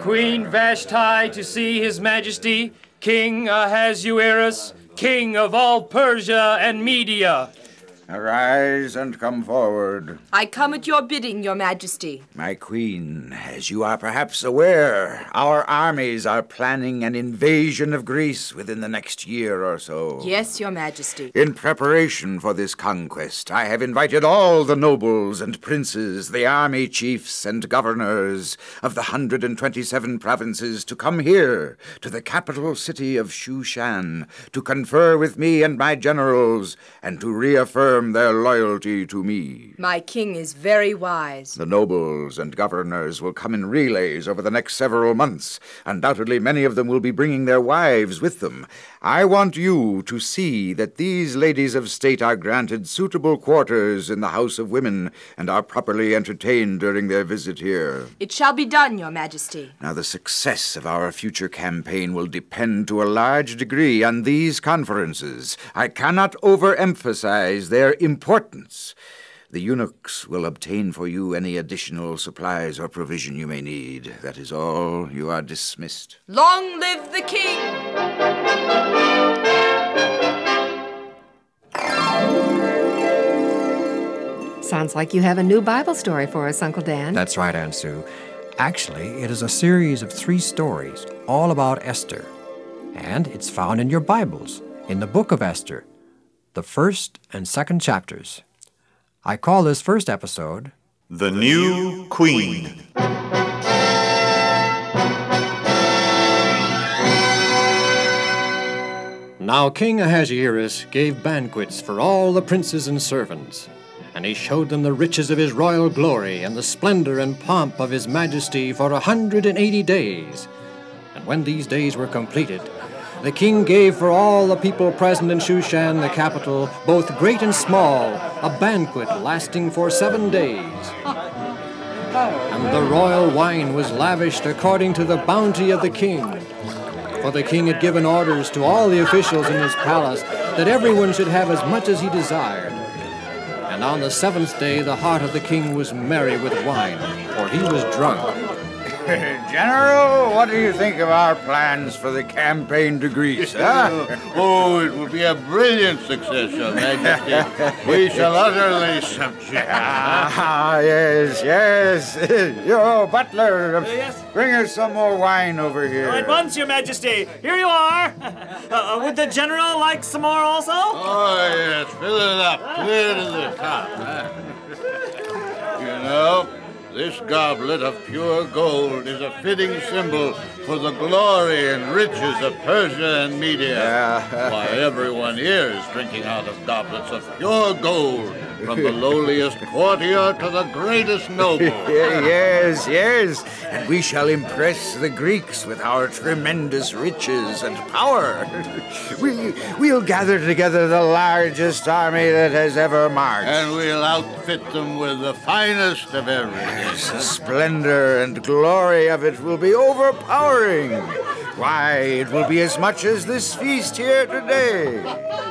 Queen Vashti to see His Majesty, King Ahasuerus, King of all Persia and Media. Arise and come forward. I come at your bidding, your majesty. My queen, as you are perhaps aware, our armies are planning an invasion of Greece within the next year or so. Yes, your majesty. In preparation for this conquest, I have invited all the nobles and princes, the army chiefs and governors of the 127 provinces to come here, to the capital city of Shushan, to confer with me and my generals, and to reaffirm their loyalty to me. My king is very wise. The nobles and governors will come in relays over the next several months. Undoubtedly, many of them will be bringing their wives with them. I want you to see that these ladies of state are granted suitable quarters in the House of Women and are properly entertained during their visit here. It shall be done, your majesty. Now, the success of our future campaign will depend to a large degree on these conferences. I cannot overemphasize their importance. The eunuchs will obtain for you any additional supplies or provision you may need. That is all. You are dismissed. Long live the king! Sounds like you have a new Bible story for us, Uncle Dan. That's right, Aunt Sue. Actually, it is a series of 3 stories, all about Esther. And it's found in your Bibles, in the book of Esther, the 1st and 2nd chapters. I call this first episode, The New Queen. Now King Ahasuerus gave banquets for all the princes and servants, and he showed them the riches of his royal glory and the splendor and pomp of his majesty for 180 days. And when these days were completed, the king gave for all the people present in Shushan, the capital, both great and small, a banquet lasting for 7 days. And the royal wine was lavished according to the bounty of the king. For the king had given orders to all the officials in his palace that everyone should have as much as he desired. And on the 7th day the heart of the king was merry with wine, for he was drunk. General, what do you think of our plans for the campaign to Greece, huh? Oh, it will be a brilliant success, Your Majesty. We shall utterly subject. Yes. Yo, butler, Yes? bring us some more wine over here. At once, Your Majesty. Here you are. Would the general like some more also? Oh, yes, fill it up, clear to the top. You know, this goblet of pure gold is a fitting symbol for the glory and riches of Persia and Media. Why, everyone here is drinking out of goblets of pure gold, from the lowliest courtier to the greatest noble. Yes, and we shall impress the Greeks with our tremendous riches and power. We'll gather together the largest army that has ever marched. And we'll outfit them with the finest of everything. The splendor and glory of it will be overpowering. Why, it will be as much as this feast here today.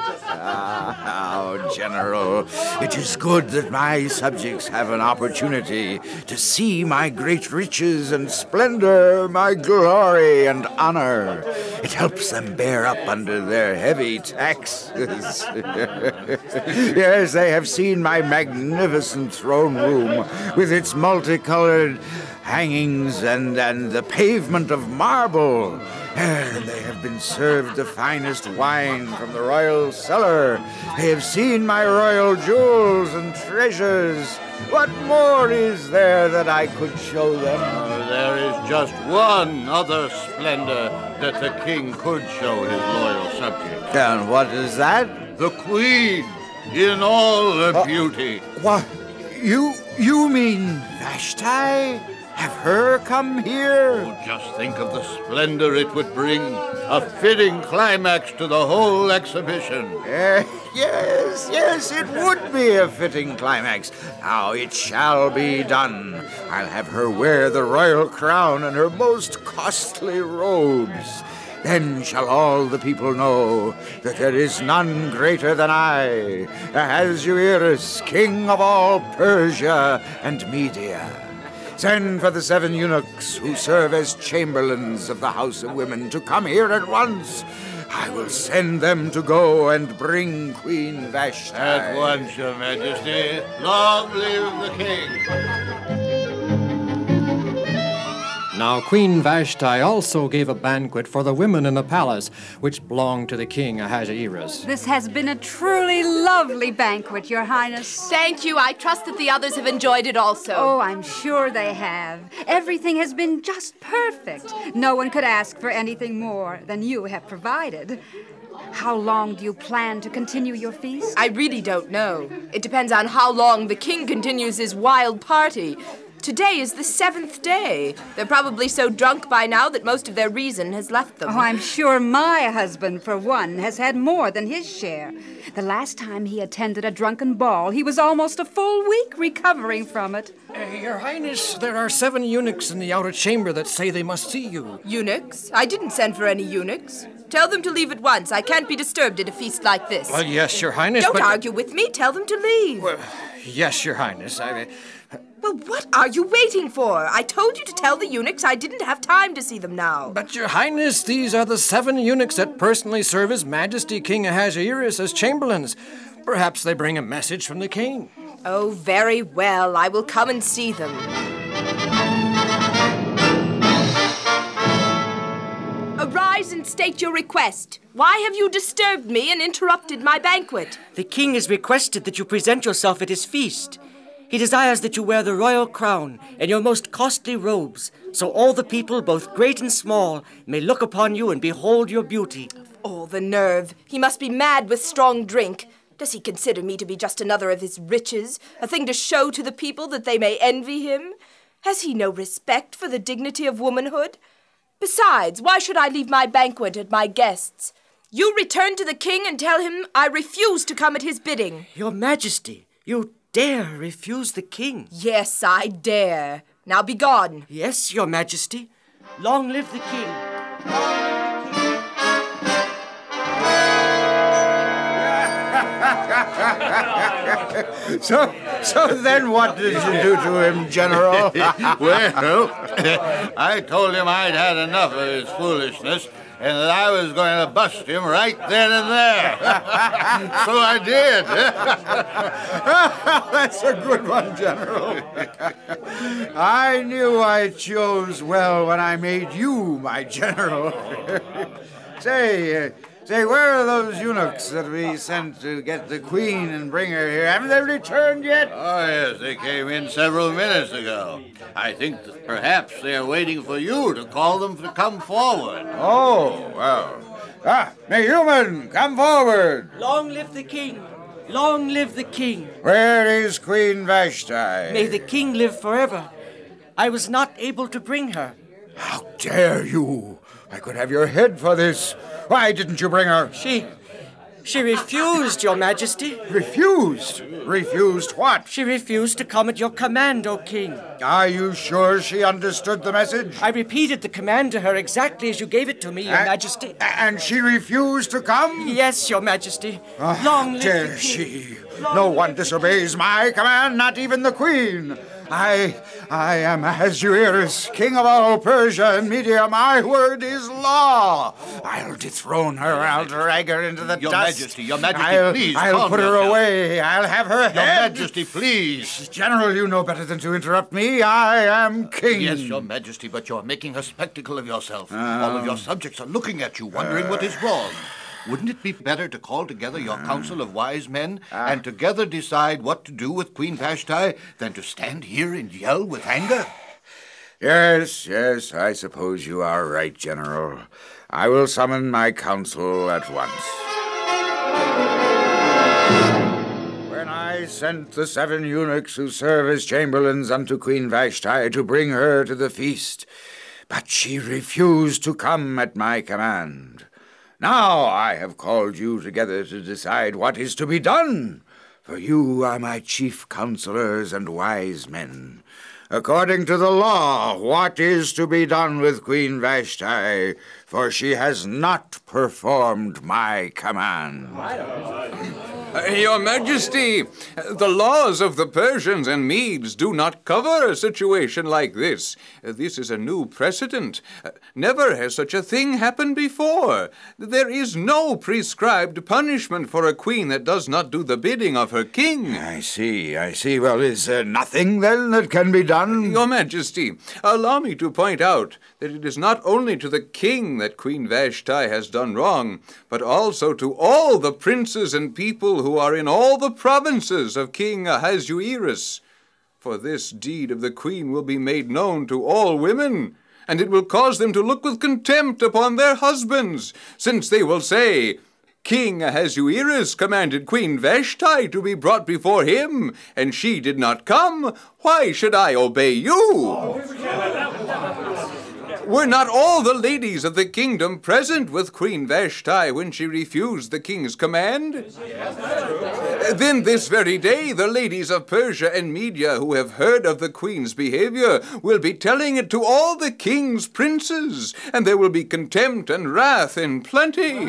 General, it is good that my subjects have an opportunity to see my great riches and splendor, my glory and honor. It helps them bear up under their heavy taxes. Yes, they have seen my magnificent throne room with its multicolored hangings and the pavement of marble. And they have been served the finest wine from the royal cellar. They have seen my royal jewels and treasures. What more is there that I could show them? There is just one other splendor that the king could show his loyal subjects. And what is that? The queen, in all her beauty. What? You mean Vashti? Have her come here? Oh, just think of the splendor it would bring. A fitting climax to the whole exhibition. Yes, it would be a fitting climax. Now it shall be done. I'll have her wear the royal crown and her most costly robes. Then shall all the people know that there is none greater than I, Ahasuerus, king of all Persia and Media. Send for the 7 eunuchs who serve as chamberlains of the House of Women to come here at once. I will send them to go and bring Queen Vashti. At once, Your Majesty. Long live the king. Now Queen Vashti also gave a banquet for the women in the palace, which belonged to the king Ahasuerus. This has been a truly lovely banquet, Your Highness. Thank you. I trust that the others have enjoyed it also. Oh, I'm sure they have. Everything has been just perfect. No one could ask for anything more than you have provided. How long do you plan to continue your feast? I really don't know. It depends on how long the king continues his wild party. Today is the 7th day. They're probably so drunk by now that most of their reason has left them. Oh, I'm sure my husband, for one, has had more than his share. The last time he attended a drunken ball, he was almost a full week recovering from it. Your Highness, there are 7 eunuchs in the outer chamber that say they must see you. Eunuchs? I didn't send for any eunuchs. Tell them to leave at once. I can't be disturbed at a feast like this. Well, yes, Your Highness, Don't but... argue with me. Tell them to leave. Well, yes, Your Highness, Well, what are you waiting for? I told you to tell the eunuchs I didn't have time to see them now. But, Your Highness, these are the 7 eunuchs that personally serve His Majesty King Ahasuerus as chamberlains. Perhaps they bring a message from the king. Oh, very well. I will come and see them. Arise and state your request. Why have you disturbed me and interrupted my banquet? The king has requested that you present yourself at his feast. He desires that you wear the royal crown and your most costly robes, so all the people, both great and small, may look upon you and behold your beauty. Oh, the nerve. He must be mad with strong drink. Does he consider me to be just another of his riches, a thing to show to the people that they may envy him? Has he no respect for the dignity of womanhood? Besides, why should I leave my banquet at my guests? You return to the king and tell him I refuse to come at his bidding. Your Majesty, you dare refuse the king? Yes, I dare. Now be gone. Yes, Your Majesty. Long live the king. So then what did you do to him, General? Well, I told him I'd had enough of his foolishness and that I was going to bust him right then and there. So I did. That's a good one, General. I knew I chose well when I made you my general. Say, where are those eunuchs that we sent to get the queen and bring her here? Haven't they returned yet? Oh, yes, they came in several minutes ago. I think that perhaps they are waiting for you to call them to come forward. Oh, well. Nehumon, come forward. Long live the king. Long live the king. Where is Queen Vashti? May the king live forever. I was not able to bring her. How dare you? I could have your head for this. Why didn't you bring her? She refused, Your Majesty. Refused? Refused what? She refused to come at your command, O king. Are you sure she understood the message? I repeated the command to her exactly as you gave it to me, Your Majesty. And she refused to come? Yes, Your Majesty. Long live dare the king. she? No one disobeys my command, not even the queen. I am Ahasuerus, king of all Persia and Media. My word is law. I'll dethrone her. I'll drag her into the dust. Your Majesty, please. I'll put her away. I'll have her head. Your Majesty, please. General, you know better than to interrupt me. I am king. Yes, Your Majesty, but you're making a spectacle of yourself. All of your subjects are looking at you, wondering what is wrong. Wouldn't it be better to call together your council of wise men and together decide what to do with Queen Vashti than to stand here and yell with anger? Yes, I suppose you are right, General. I will summon my council at once. When I sent the 7 eunuchs who serve as chamberlains unto Queen Vashti to bring her to the feast, but she refused to come at my command. Now I have called you together to decide what is to be done, for you are my chief counselors and wise men. According to the law, what is to be done with Queen Vashti, for she has not performed my command? Your Majesty, the laws of the Persians and Medes do not cover a situation like this. This is a new precedent. Never has such a thing happened before. There is no prescribed punishment for a queen that does not do the bidding of her king. I see. Well, is there nothing, then, that can be done? Your Majesty, allow me to point out that it is not only to the king that Queen Vashti has done wrong, but also to all the princes and people who are in all the provinces of King Ahasuerus. For this deed of the queen will be made known to all women, and it will cause them to look with contempt upon their husbands, since they will say, King Ahasuerus commanded Queen Vashti to be brought before him, and she did not come. Why should I obey you? Were not all the ladies of the kingdom present with Queen Vashti when she refused the king's command? Then this very day the ladies of Persia and Media who have heard of the queen's behavior will be telling it to all the king's princes, and there will be contempt and wrath in plenty.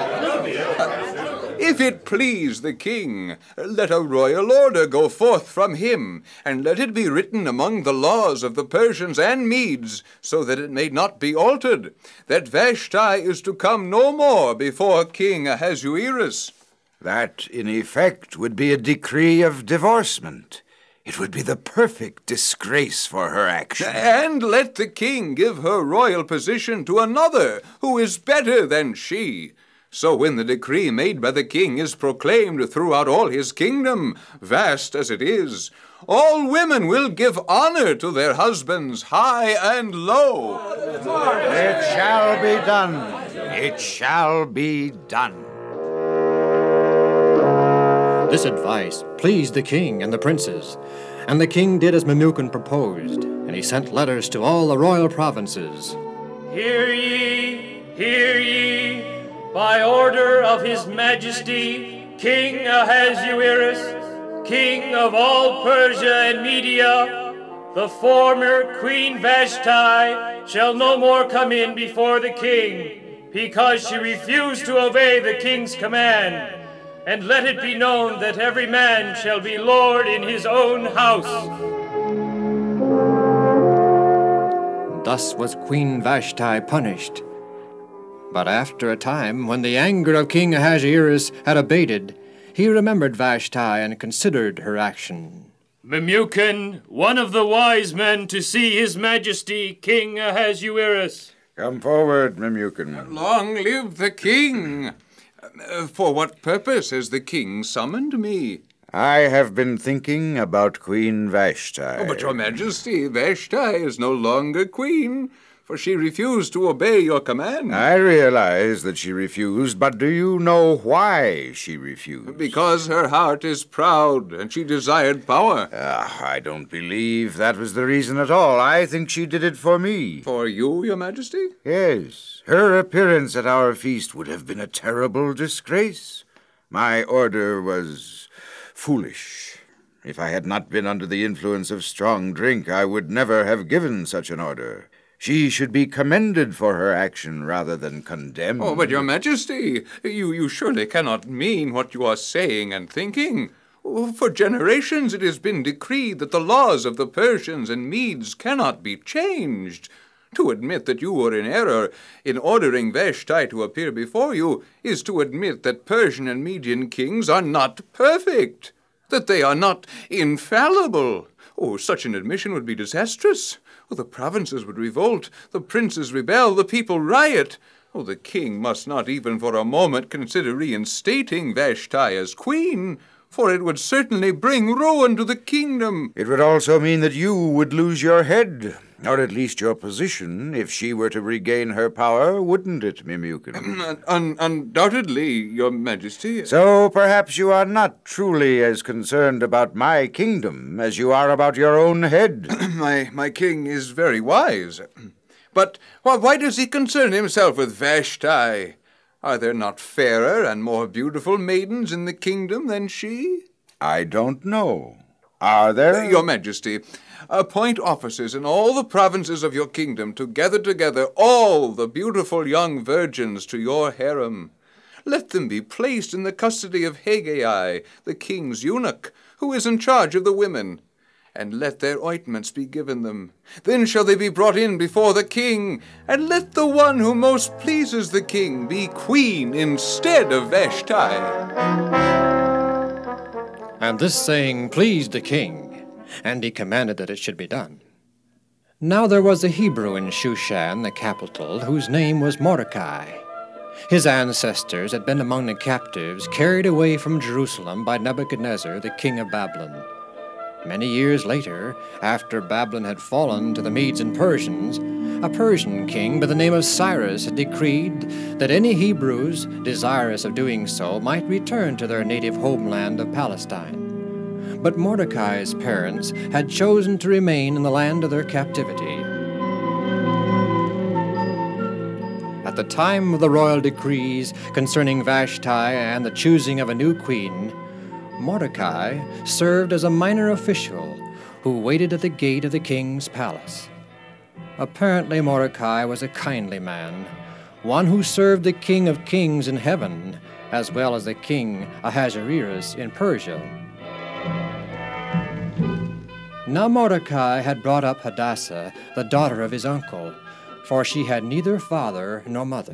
If it please the king, let a royal order go forth from him, and let it be written among the laws of the Persians and Medes, so that it may not be altered, that Vashti is to come no more before King Ahasuerus. That, in effect, would be a decree of divorcement. It would be the perfect disgrace for her action. And let the king give her royal position to another who is better than she. So when the decree made by the king is proclaimed throughout all his kingdom, vast as it is, all women will give honor to their husbands, high and low. It shall be done. It shall be done. This advice pleased the king and the princes, and the king did as Memucan proposed, and he sent letters to all the royal provinces. Hear ye, by order of his majesty, King Ahasuerus, king of all Persia and Media, the former Queen Vashti shall no more come in before the king, because she refused to obey the king's command. And let it be known that every man shall be lord in his own house. Thus was Queen Vashti punished. But after a time, when the anger of King Ahasuerus had abated, he remembered Vashti and considered her action. Memucan, one of the wise men to see his majesty, King Ahasuerus. Come forward, Memucan. Long live the king! For what purpose has the king summoned me? I have been thinking about Queen Vashti. Oh, but your majesty, Vashti is no longer queen, for she refused to obey your command. I realize that she refused, but do you know why she refused? Because her heart is proud, and she desired power. I don't believe that was the reason at all. I think she did it for me. For you, your majesty? Yes. Her appearance at our feast would have been a terrible disgrace. My order was foolish. If I had not been under the influence of strong drink, I would never have given such an order. She should be commended for her action rather than condemned. Oh, but your majesty, you surely cannot mean what you are saying and thinking. For generations it has been decreed that the laws of the Persians and Medes cannot be changed. To admit that you were in error in ordering Vashti to appear before you is to admit that Persian and Median kings are not perfect, that they are not infallible. Oh, such an admission would be disastrous. Oh, the provinces would revolt, the princes rebel, the people riot. Oh, the king must not even for a moment consider reinstating Vashti as queen, for it would certainly bring ruin to the kingdom. It would also mean that you would lose your head, or at least your position, if she were to regain her power, wouldn't it, Memucan? Undoubtedly, your majesty. So perhaps you are not truly as concerned about my kingdom as you are about your own head. My king is very wise. But why does he concern himself with Vashti? Are there not fairer and more beautiful maidens in the kingdom than she? I don't know. Are there? Your majesty, appoint officers in all the provinces of your kingdom to gather together all the beautiful young virgins to your harem. let them be placed in the custody of Haggai, the king's eunuch, who is in charge of the women, and let their ointments be given them. Then shall they be brought in before the king, and let the one who most pleases the king be queen instead of Vashti. And this saying pleased the king, and he commanded that it should be done. Now there was a Hebrew in Shushan, the capital, whose name was Mordecai. His ancestors had been among the captives carried away from Jerusalem by Nebuchadnezzar, the king of Babylon. Many years later, after Babylon had fallen to the Medes and Persians, a Persian king by the name of Cyrus had decreed that any Hebrews desirous of doing so might return to their native homeland of Palestine. But Mordecai's parents had chosen to remain in the land of their captivity. At the time of the royal decrees concerning Vashti and the choosing of a new queen, Mordecai served as a minor official who waited at the gate of the king's palace. Apparently Mordecai was a kindly man, one who served the King of Kings in heaven, as well as the king Ahasuerus in Persia. Now Mordecai had brought up Hadassah, the daughter of his uncle, for she had neither father nor mother.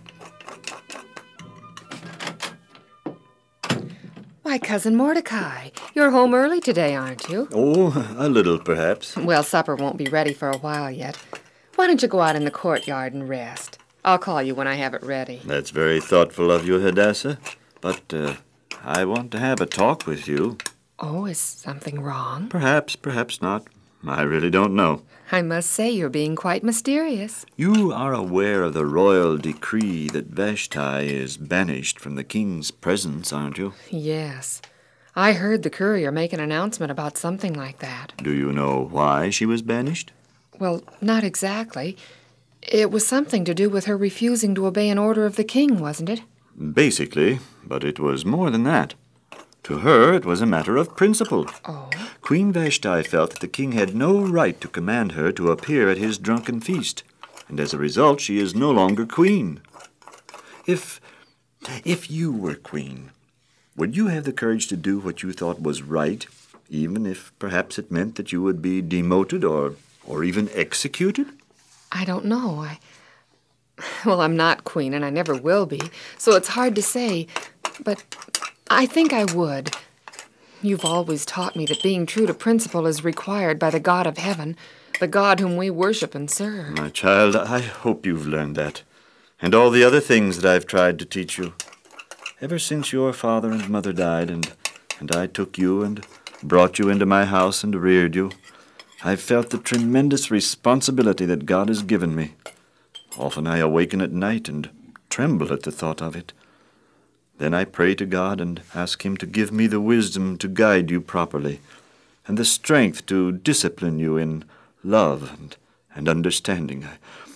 Why, Cousin Mordecai, you're home early today, aren't you? Oh, a little, perhaps. Well, supper won't be ready for a while yet. Why don't you go out in the courtyard and rest? I'll call you when I have it ready. That's very thoughtful of you, Hadassah. But I want to have a talk with you. Oh, is something wrong? Perhaps, perhaps not. I really don't know. I must say you're being quite mysterious. You are aware of the royal decree that Vashti is banished from the king's presence, aren't you? Yes. I heard the courier make an announcement about something like that. Do you know why she was banished? Well, not exactly. It was something to do with her refusing to obey an order of the king, wasn't it? Basically, but it was more than that. To her, it was a matter of principle. Oh? Queen Vashti felt that the king had no right to command her to appear at his drunken feast, and as a result, she is no longer queen. If you were queen, would you have the courage to do what you thought was right, even if perhaps it meant that you would be demoted or even executed? I don't know. Well, I'm not queen, and I never will be, so it's hard to say, but I think I would. You've always taught me that being true to principle is required by the God of heaven, the God whom we worship and serve. My child, I hope you've learned that, and all the other things that I've tried to teach you. Ever since your father and mother died, and I took you and brought you into my house and reared you, I've felt the tremendous responsibility that God has given me. Often I awaken at night and tremble at the thought of it. Then I pray to God and ask Him to give me the wisdom to guide you properly, and the strength to discipline you in love and understanding.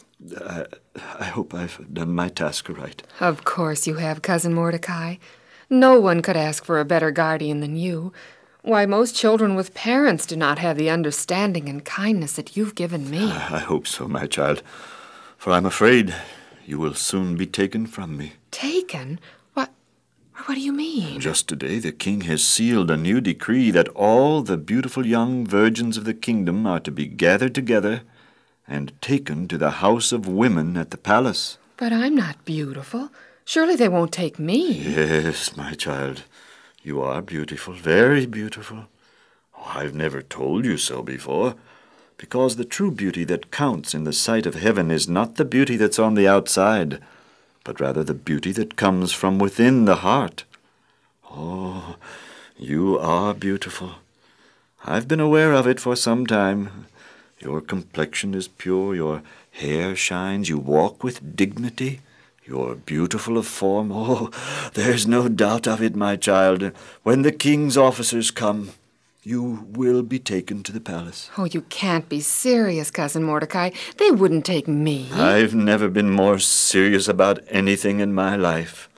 I hope I've done my task right. Of course you have, Cousin Mordecai. No one could ask for a better guardian than you. Why, most children with parents do not have the understanding and kindness that you've given me. I hope so, my child, for I'm afraid you will soon be taken from me. Taken? What do you mean? Just today the king has sealed a new decree that all the beautiful young virgins of the kingdom are to be gathered together and taken to the house of women at the palace. But I'm not beautiful. Surely they won't take me. Yes, my child. You are beautiful, very beautiful. Oh, I've never told you so before, because the true beauty that counts in the sight of heaven is not the beauty that's on the outside, but rather the beauty that comes from within the heart. Oh, you are beautiful. I've been aware of it for some time. Your complexion is pure, your hair shines, you walk with dignity. You're beautiful of form. Oh, there's no doubt of it, my child. When the king's officers come, you will be taken to the palace. Oh, you can't be serious, Cousin Mordecai. They wouldn't take me. I've never been more serious about anything in my life.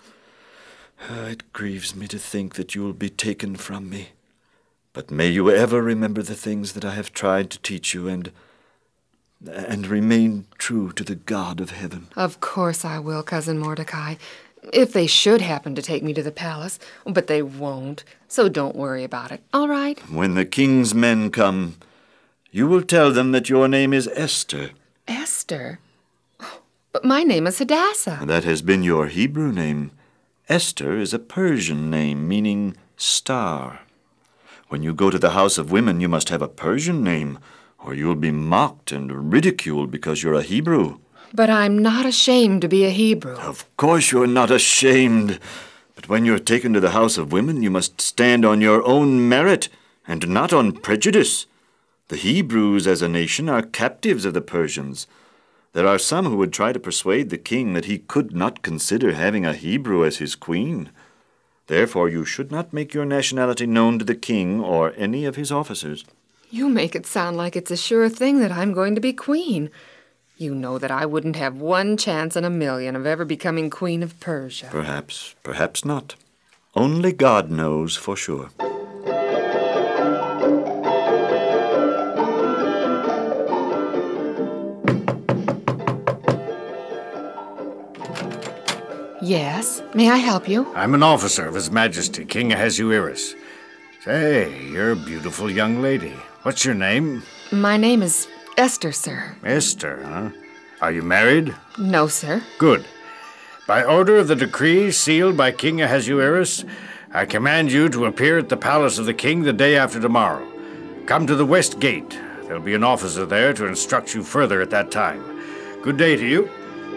It grieves me to think that you will be taken from me. But may you ever remember the things that I have tried to teach you and remain true to the God of heaven. Of course I will, Cousin Mordecai. If they should happen to take me to the palace, but they won't, so don't worry about it, all right? When the king's men come, you will tell them that your name is Esther. Esther? But my name is Hadassah. That has been your Hebrew name. Esther is a Persian name, meaning star. When you go to the house of women, you must have a Persian name, or you'll be mocked and ridiculed because you're a Hebrew. But I'm not ashamed to be a Hebrew. Of course you're not ashamed. But when you're taken to the house of women, you must stand on your own merit and not on prejudice. The Hebrews as a nation are captives of the Persians. There are some who would try to persuade the king that he could not consider having a Hebrew as his queen. Therefore, you should not make your nationality known to the king or any of his officers. You make it sound like it's a sure thing that I'm going to be queen. You know that I wouldn't have one chance in a million of ever becoming Queen of Persia. Perhaps, perhaps not. Only God knows for sure. Yes, may I help you? I'm an officer of His Majesty, King Ahasuerus. Say, you're a beautiful young lady. What's your name? My name is Esther, sir. Esther, huh? Are you married? No, sir. Good. By order of the decree sealed by King Ahasuerus, I command you to appear at the palace of the king the day after tomorrow. Come to the west gate. There'll be an officer there to instruct you further at that time. Good day to you.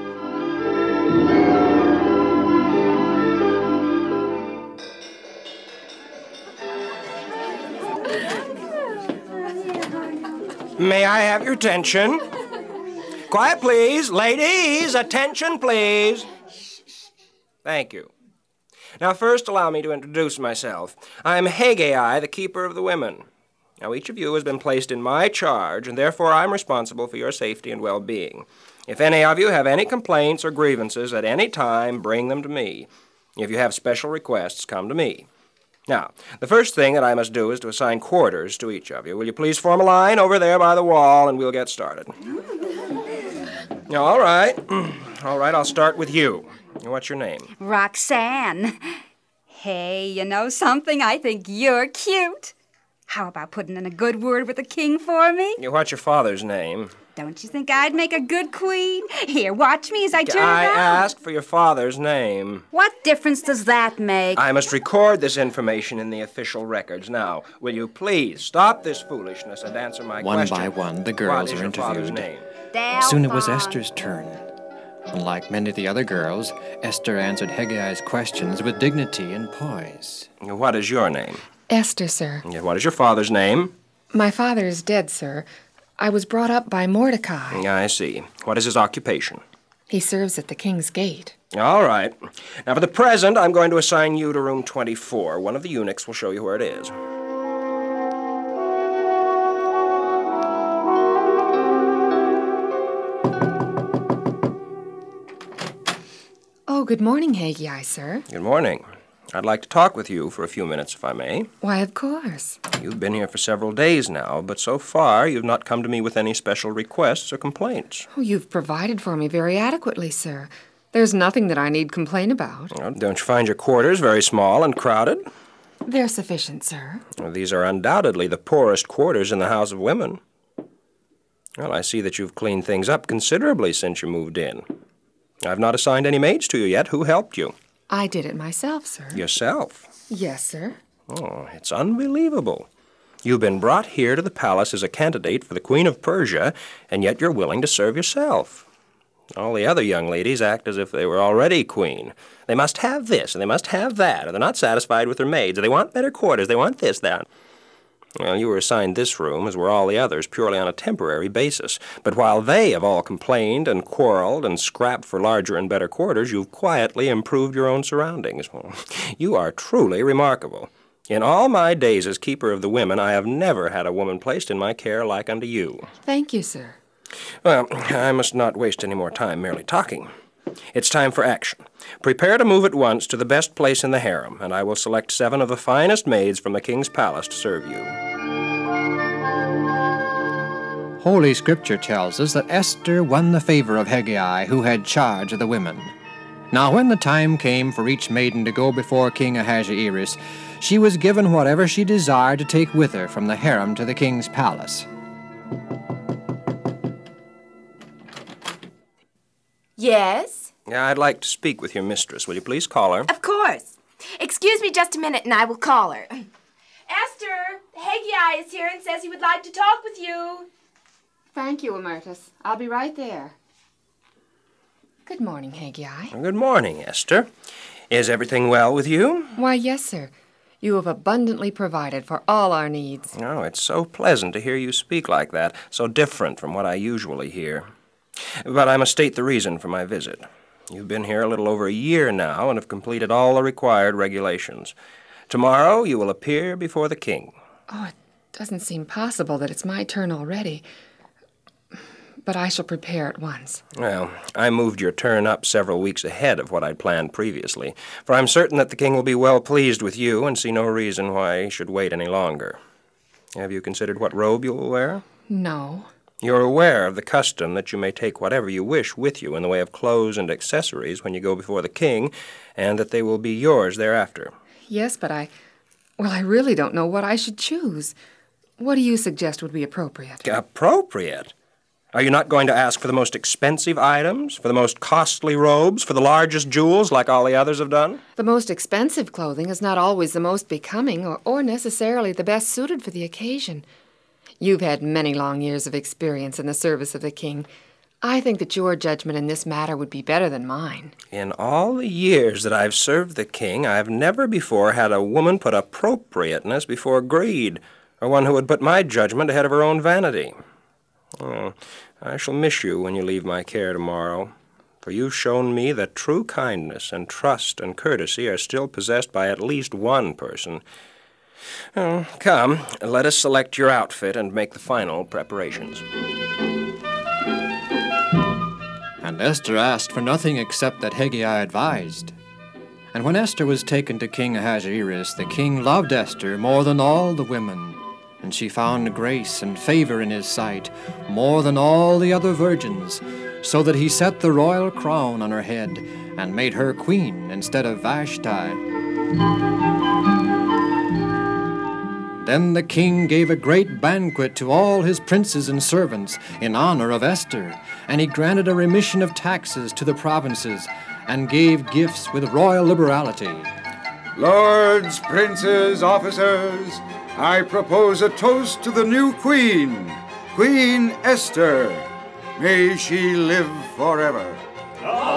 May I have your attention? Quiet, please. Ladies, attention, please. Thank you. Now, first, allow me to introduce myself. I'm Haggai, the keeper of the women. Now, each of you has been placed in my charge, and therefore I'm responsible for your safety and well-being. If any of you have any complaints or grievances at any time, bring them to me. If you have special requests, come to me. Now, the first thing that I must do is to assign quarters to each of you. Will you please form a line over there by the wall, and we'll get started. All right. All right, I'll start with you. What's your name? Roxanne. Hey, you know something? I think you're cute. How about putting in a good word with the king for me? What's your father's name? Don't you think I'd make a good queen? Here, watch me as I turn I around. asked for your father's name. What difference does that make? I must record this information in the official records. Now, will you please stop this foolishness and answer my question? One by one, the girls What is are your father's interviewed. name? Soon it was Esther's turn. Unlike many of the other girls, Esther answered Haggai's questions with dignity and poise. What is your name? Esther, sir. What is your father's name? My father is dead, sir. I was brought up by Mordecai. I see. What is his occupation? He serves at the king's gate. All right. Now, for the present, I'm going to assign you to room 24. One of the eunuchs will show you where it is. Oh, good morning, Haggai, sir. Good morning. I'd like to talk with you for a few minutes, if I may. Why, of course. You've been here for several days now, but so far you've not come to me with any special requests or complaints. Oh, you've provided for me very adequately, sir. There's nothing that I need complain about. Well, don't you find your quarters very small and crowded? They're sufficient, sir. Well, these are undoubtedly the poorest quarters in the House of Women. Well, I see that you've cleaned things up considerably since you moved in. I've not assigned any maids to you yet. Who helped you? I did it myself, sir. Yourself? Yes, sir. Oh, it's unbelievable. You've been brought here to the palace as a candidate for the Queen of Persia, and yet you're willing to serve yourself. All the other young ladies act as if they were already queen. They must have this, and they must have that, or they're not satisfied with their maids, or they want better quarters, they want this, that. Well, you were assigned this room, as were all the others, purely on a temporary basis. But while they have all complained and quarreled and scrapped for larger and better quarters, you've quietly improved your own surroundings. Well, you are truly remarkable. In all my days as keeper of the women, I have never had a woman placed in my care like unto you. Thank you, sir. Well, I must not waste any more time merely talking. It's time for action. Prepare to move at once to the best place in the harem, and I will select 7 of the finest maids from the king's palace to serve you. Holy Scripture tells us that Esther won the favor of Haggai, who had charge of the women. Now when the time came for each maiden to go before King Ahasuerus, she was given whatever she desired to take with her from the harem to the king's palace. Yes? I'd like to speak with your mistress. Will you please call her? Of course. Excuse me just a minute and I will call her. Esther, Haggai is here and says he would like to talk with you. Thank you, Emertus. I'll be right there. Good morning, Haggai. Good morning, Esther. Is everything well with you? Why, yes, sir. You have abundantly provided for all our needs. Oh, it's so pleasant to hear you speak like that, so different from what I usually hear. But I must state the reason for my visit. You've been here a little over a year now and have completed all the required regulations. Tomorrow you will appear before the king. Oh, it doesn't seem possible that it's my turn already. But I shall prepare at once. Well, I moved your turn up several weeks ahead of what I'd planned previously, for I'm certain that the king will be well pleased with you and see no reason why he should wait any longer. Have you considered what robe you will wear? No. You're aware of the custom that you may take whatever you wish with you in the way of clothes and accessories when you go before the king, and that they will be yours thereafter. Yes, but I really don't know what I should choose. What do you suggest would be appropriate? Appropriate? Are you not going to ask for the most expensive items, for the most costly robes, for the largest jewels like all the others have done? The most expensive clothing is not always the most becoming or necessarily the best suited for the occasion. You've had many long years of experience in the service of the king. I think that your judgment in this matter would be better than mine. In all the years that I've served the king, I've never before had a woman put appropriateness before greed, or one who would put my judgment ahead of her own vanity. Oh, I shall miss you when you leave my care tomorrow, for you've shown me that true kindness and trust and courtesy are still possessed by at least one person. Oh, come, let us select your outfit and make the final preparations. And Esther asked for nothing except that Haggai advised. And when Esther was taken to King Ahasuerus, the king loved Esther more than all the women, and she found grace and favor in his sight more than all the other virgins, so that he set the royal crown on her head and made her queen instead of Vashti. Then the king gave a great banquet to all his princes and servants in honor of Esther, and he granted a remission of taxes to the provinces and gave gifts with royal liberality. Lords, princes, officers, I propose a toast to the new queen, Queen Esther. May she live forever.